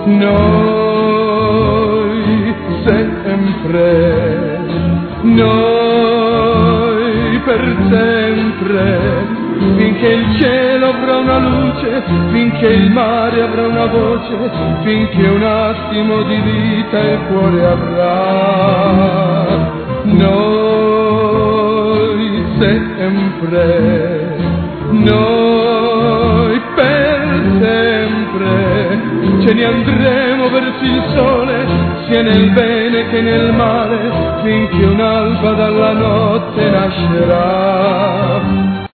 Noi sempre, noi per sempre, finché il cielo avrà una luce, finché il mare avrà una voce, finché un attimo di vita il cuore avrà. Noi sempre, noi per sempre, ce ne andremo verso il sole, sia nel bene che nel male, finché un'alba dalla notte nascerà.